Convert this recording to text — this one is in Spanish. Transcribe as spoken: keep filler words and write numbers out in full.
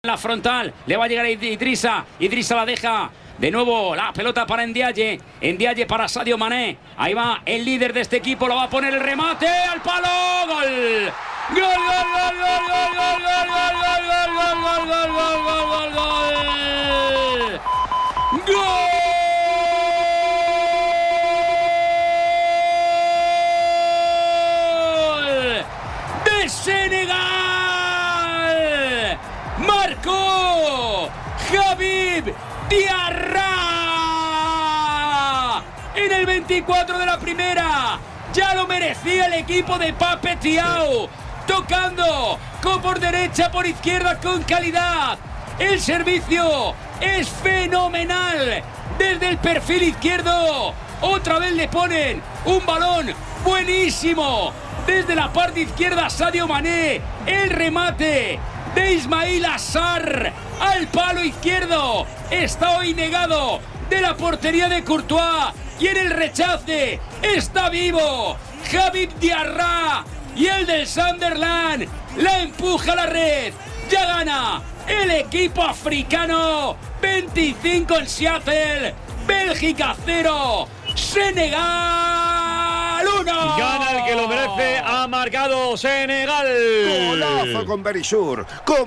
La frontal, le va a llegar a Idrissa, Idrissa la deja, de nuevo la pelota para Ndiaye, Ndiaye para Sadio Mané, ahí va el líder de este equipo, lo va a poner el remate, al palo, gol, gol, gol, gol, gol, gol, gol, gol, gol, gol, gol, gol, gol, gol, gol, gol, de Senegal. Marcó Habib Diarra en el veinticuatro de la primera. Ya lo merecía el equipo de Pape Thiaw, tocando con por derecha, por izquierda con calidad. El servicio es fenomenal desde el perfil izquierdo. Otra vez le ponen un balón buenísimo desde la parte izquierda. Sadio Mané, el remate de Ismail Assar al palo izquierdo. Está hoy negado de la portería de Courtois. Y en el rechace está vivo Habib Diarra. Y el del Sunderland la empuja a la red. Ya gana el equipo africano. veinticinco en Seattle. Bélgica cero. Senegal uno. Gana el que lo merece. Ha marcado Senegal. Golazo con Berisur. Con